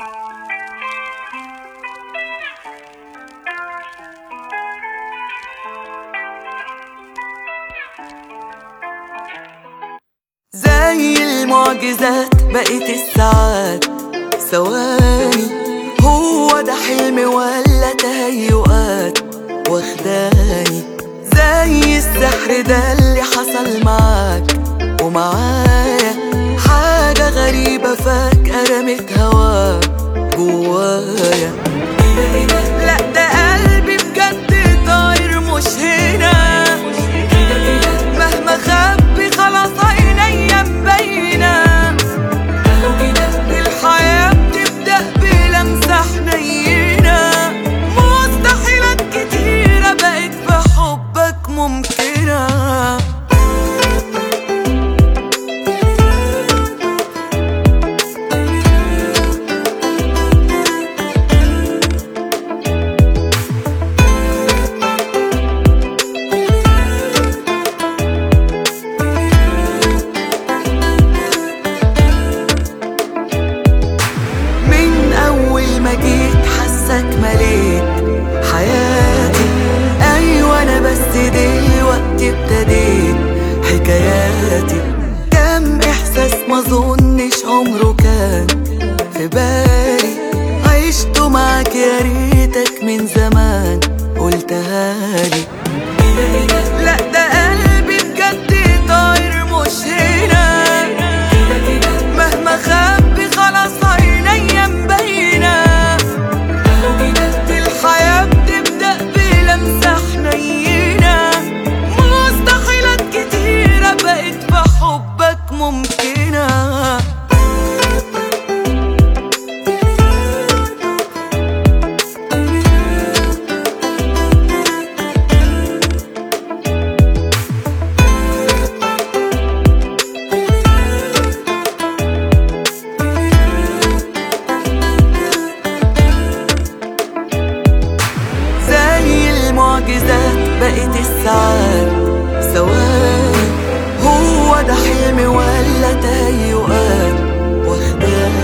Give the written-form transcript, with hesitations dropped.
زي المعجزات بقيت الساعات ثواني، هو ده حلم ولا تهيؤات واخداني؟ زي السحر ده اللي حصل معاك ومعايا، حاجة غريبة فجأة رمت هوا جوايا. لا ده قلبي بجد طاير مش هنا، مهما خبي خلاص عينيا مبينة، الحياة بتبدأ بلمسة حنينة، مستحيلات كتيرة بقت في حبك ممكنة. ما جيت حسك مليت حياتي، أيوة أنا بس دلوقتي ابتديت حكاياتي. كم إحساس ما ظنش عمره كان في بالي، عشته معاك يا ريتك من زمان قلتها لي. لا ده قلبي بجد طاير مش هنا، مهما خبي خلاص عينيا مبينة، الحياة بتبدأ بلمسة حنينة، مستحيلات كتيرة بقت في حبك ممكنة. المعجزات بقيت الساعات ثواني، هو ده حلم ولا تهيؤات واخداني؟